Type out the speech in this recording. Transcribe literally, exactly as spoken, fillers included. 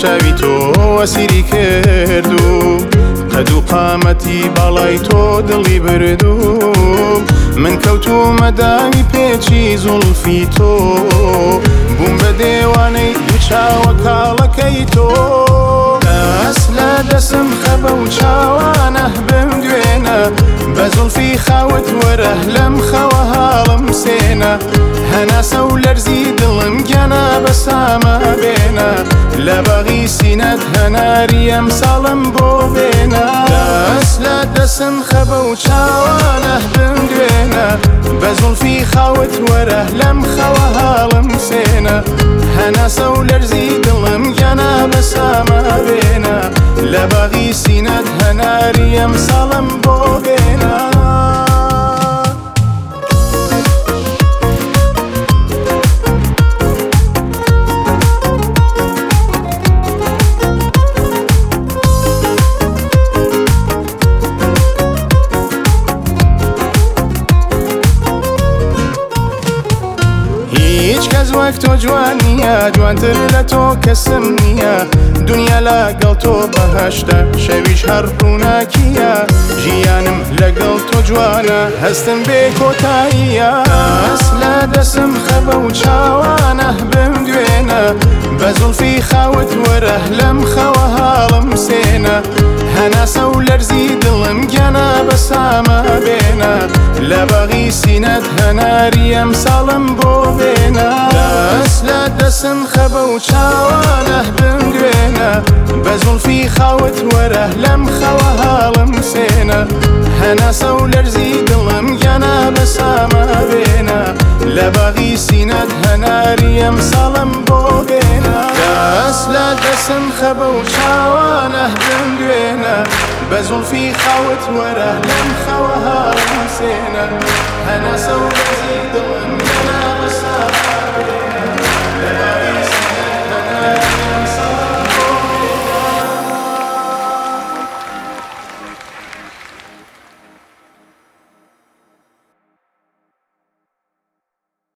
چاوی تۆ وەسیری کردو قەد و قامەتی باڵای تۆ دڵی بردو من کەوتومە داوی پێچی زوڵفی تۆ بووم بە دێوانەی دوو چاوە کاڵەکەی تۆ دەست لە دەسم خەبە و چاوانە بم دوێنە بە زوڵفی خاوت وەرە لەم خەوە هاڵم سێنە هەناسە و لەرزی دڵم گەنە بەسامە بێنە لە بەغی سینەت هەناری ئەم ساڵم بۆ بێنە دەست لە دەسم خەبە و چاوانە بم دوێنە بە زوڵفی خاوت وەرە لەم خەوە هاڵم سێنە هەناسە و لەرزی دڵم گەنە بەسامە بێنە لە بەغی سینەت هەناری ئەم ساڵم بۆ بێنە هیچ کەس وەک تۆ جوان نییە جوانتر لە تۆ کەسم نییە دنیا لەگەڵ تۆ بەهەشتە شەویش هەر ڕووناکیە ژیانم لەگەڵ تۆ جوانە هەستم بێ کۆتاییە دەست لە دەسم خەبە و چاوانە بم دوێنە بە زوڵفی خاوت وەرە لەم خەوە هاڵم سێنە هەناسە و لەرزی دڵم گەنە بەسامە بێنە لە بەغی سینەت هەناری ئەم ساڵم بۆ بێنە دەست لە دەسم خەبە و چاوانە بم دوێنە بە زوڵفی خاوت وەرە لەم خەوە هاڵم سێنە هەناسە و لەرزی دڵم گەنە بەسامە بێنە لە بەغی سینەت هەناری ئەم ساڵم بۆ بێنە دەست لە دەسم خەبە و چاوانە بم دوێنە بە زوڵفی خاوت وەرە لەم خەوە هاڵم سێنە هەناسە و لەرزی دڵم